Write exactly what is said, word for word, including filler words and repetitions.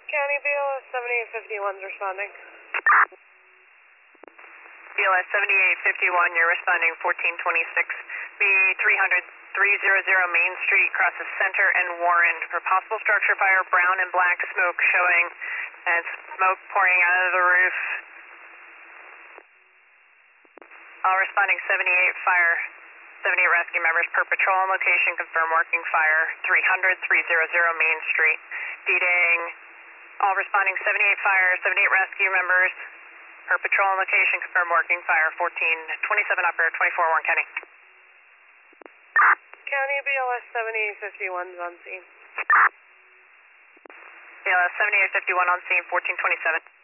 County B L S seventy-eight fifty-one is responding. B L S seventy-eight fifty-one, you're responding fourteen twenty-six. B three hundred, three hundred Main Street, crosses Center and Warren for possible structure fire, brown and black smoke showing, and smoke pouring out of the roof. All responding seventy-eight fire, seventy-eight rescue members per patrol on location, confirm working fire, three hundred, three hundred Main Street. D-Daying, all responding seventy-eight fire, seventy-eight rescue members per patrol on location, confirm working fire, fourteen twenty-seven operator, twenty-four Warren County. County B L S seventy-eight fifty-one is on scene. B L S seventy-eight fifty-one on scene, fourteen twenty-seven.